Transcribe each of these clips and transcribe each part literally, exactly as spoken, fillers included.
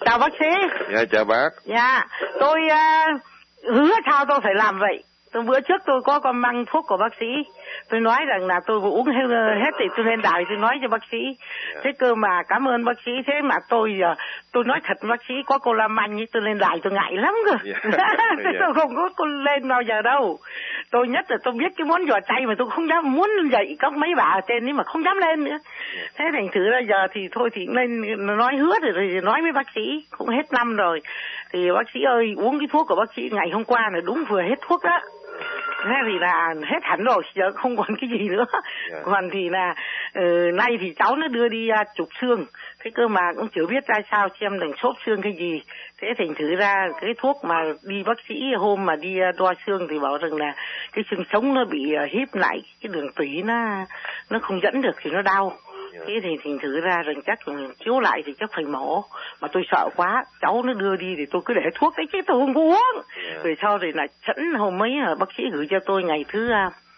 Chào bác sĩ. Dạ chào bác. Dạ, tôi uh, hứa sao tôi phải làm vậy. Tôi bữa trước tôi có con mang thuốc của bác sĩ. Tôi nói rằng là tôi vừa uống hết, hết thì tôi lên đài tôi nói cho bác sĩ. Yeah. Thế cơ mà cảm ơn bác sĩ. Thế mà tôi uh, tôi nói thật bác sĩ có cô Lam Anh ấy, tôi lên đài tôi ngại lắm cơ. Yeah. Yeah. Tôi không có cô lên bao giờ đâu. Tôi nhất là tôi biết cái món giò chay mà tôi không dám muốn dậy có mấy bà ở trên ấy mà không dám lên nữa. Yeah. Thế thành thử ra giờ thì thôi thì lên nói hứa rồi, rồi nói với bác sĩ cũng hết năm rồi. Thì bác sĩ ơi uống cái thuốc của bác sĩ ngày hôm qua là đúng vừa hết thuốc đó. Thế thì là hết hẳn rồi, giờ không còn cái gì nữa. Yeah. Còn thì là uh, nay thì cháu nó đưa đi uh, chụp xương. Thế cơ mà cũng chưa biết ra sao xem đằng xốp xương cái gì. Thế thành thử ra cái thuốc mà đi bác sĩ hôm mà đi uh, đo xương thì bảo rằng là cái xương sống nó bị uh, híp lại, cái đường tủy nó nó không dẫn được thì nó đau. Thế thì thành thử ra rằng chắc là chiếu lại thì chắc phải mổ. Mà tôi sợ quá, cháu nó đưa đi thì tôi cứ để thuốc đấy chứ tôi không có uống. Yeah. Rồi sau rồi là sẵn hôm mấy bác sĩ gửi cho tôi ngày thứ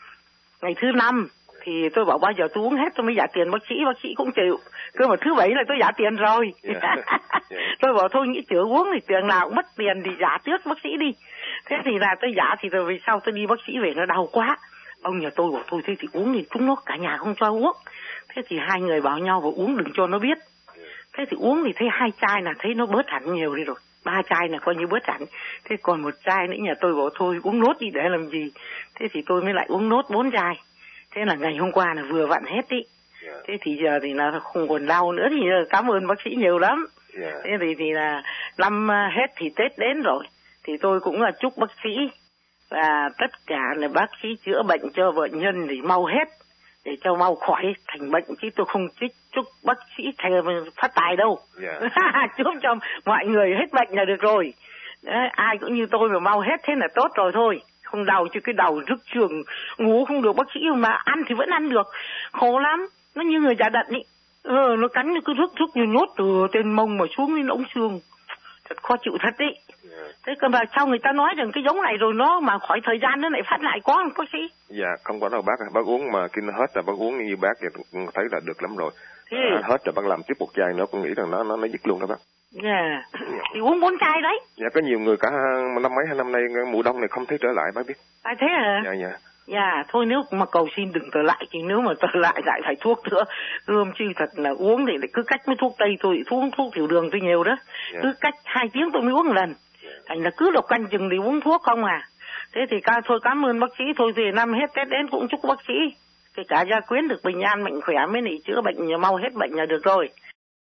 ngày thứ năm. Thì tôi bảo bao giờ tôi uống hết tôi mới trả tiền bác sĩ, bác sĩ cũng chịu. Cơ mà thứ bảy là tôi trả tiền rồi. Yeah. Yeah. Tôi bảo thôi nghĩ chữa uống thì tiền nào cũng mất tiền thì trả trước bác sĩ đi. Thế thì là tôi trả thì rồi về sau tôi đi bác sĩ về nó đau quá. Ông nhà tôi bảo thôi thế thì uống thì chúng nó cả nhà không cho uống. Thế thì hai người bảo nhau và uống đừng cho nó biết. Thế thì uống thì thấy hai chai là thấy nó bớt hẳn nhiều đi rồi. Ba chai là coi như bớt hẳn. Thế còn một chai nữa nhà tôi bảo thôi uống nốt đi để làm gì. Thế thì tôi mới lại uống nốt bốn chai. Thế là ngày hôm qua là vừa vặn hết đi. Thế thì giờ thì là không còn đau nữa thì cảm ơn bác sĩ nhiều lắm. Thế thì, thì là năm hết thì Tết đến rồi. Thì tôi cũng là chúc bác sĩ và tất cả là bác sĩ chữa bệnh cho bệnh nhân thì mau hết. Để cho mau khỏi thành bệnh chứ tôi không chúc, chúc bác sĩ thành phát tài đâu. Yeah. Chúc cho mọi người hết bệnh là được rồi. Đấy, ai cũng như tôi mà mau hết thế là tốt rồi thôi. Không đau chứ cái đầu rức trường ngủ không được bác sĩ mà ăn thì vẫn ăn được. Khổ lắm, nó như người già đận ý. Ờ, nó cắn nó cứ rức rức như nhốt từ trên mông mà xuống đến ống xương. Thật khó chịu thật đấy. Yeah. Thế cơ mà sao người ta nói rằng cái giống này rồi nó mà khỏi thời gian nó lại phát lại có không bác sĩ? Dạ không có đâu bác, bác uống mà khi nó hết là bác uống như bác thì thấy là được lắm rồi. Thế... À, hết rồi bác làm tiếp một chai nữa cũng nghĩ rằng nó nó nó dứt luôn đó bác. Dạ. Yeah. Thì uống bốn chai đấy. Dạ có nhiều người cả năm mấy hai năm nay mùa đông này không thấy trở lại bác biết. À thế hả? Dạ dạ. Dạ, thôi nếu mà cầu xin đừng trở lại, thì nếu mà trở lại lại phải thuốc nữa. Ươm chứ thật là uống thì cứ cách với thuốc tây tôi, thuốc thuốc tiểu đường tôi nhiều đó. Yeah. Cứ cách hai tiếng tôi mới uống một lần. Yeah. Thành là cứ độc canh chừng thì uống thuốc không à. Thế thì ca thôi cảm ơn bác sĩ, thôi thì năm hết Tết đến cũng chúc bác sĩ. Thì cả gia quyến được bình an mạnh khỏe mới lại chữa bệnh mau hết bệnh là được rồi.